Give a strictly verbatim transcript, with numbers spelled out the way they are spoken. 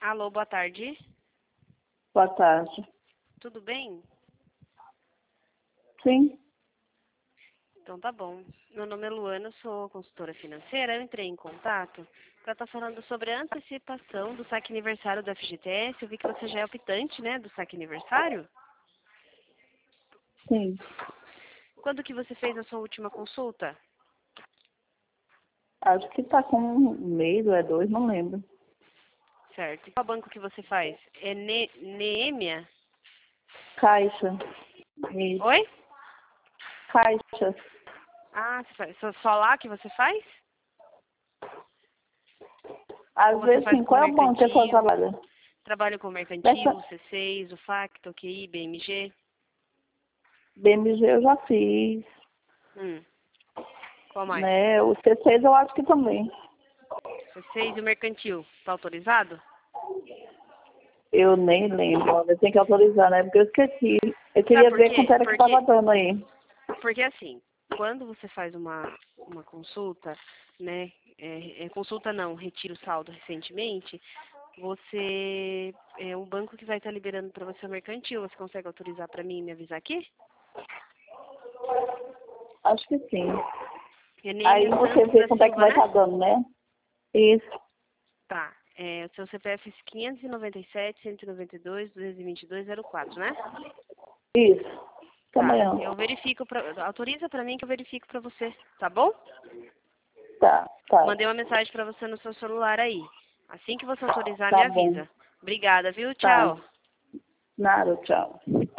Alô, boa tarde. Boa tarde. Tudo bem? Sim. Então tá bom. Meu nome é Luana, sou consultora financeira. Eu entrei em contato para estar falando sobre a antecipação do saque aniversário do F G T S. Eu vi que você já é optante, né, do saque aniversário. Sim. Quando que você fez a sua última consulta? Acho que tá com um mês ou é dois, não lembro. Certo. E qual banco que você faz? É ne Neemia? Caixa. Isso. Oi? Caixa. Ah, você faz, só, só lá que você faz? Às Ou você vezes, faz sim. com Qual é o banco que a senhora mercantil? trabalha? Trabalho com mercantil, Dessa o C seis, o Facto, o Q I, B M G? B M G eu já fiz. Hum. Qual mais? Né? O C seis eu acho que também. C seis e o mercantil, tá autorizado? Eu nem lembro. Olha, tem que autorizar, né? Porque eu esqueci. Eu Sabe queria por ver quanto quê? era que Porque, tava dando aí. porque assim, quando você faz uma, uma consulta, né, é, é, consulta não, retira o saldo recentemente, você, é o banco que vai estar liberando para você o mercantil, você consegue autorizar para mim e me avisar aqui? Acho que sim. Aí Enêmia você Santos vê da quanto é que Silva, vai né? estar dando, né? Isso. Tá, é, o seu C P F é quinhentos e noventa e sete, cento e noventa e dois, duzentos e vinte e dois, zero quatro, né? Isso. Até Tá, amanhã. eu verifico, pra, autoriza pra mim que eu verifico pra você, tá bom? Tá, tá. Mandei uma mensagem pra você no seu celular aí. Assim que você autorizar, me Tá bom. avisa. Obrigada, viu? Tá. Tchau. Nada, tchau.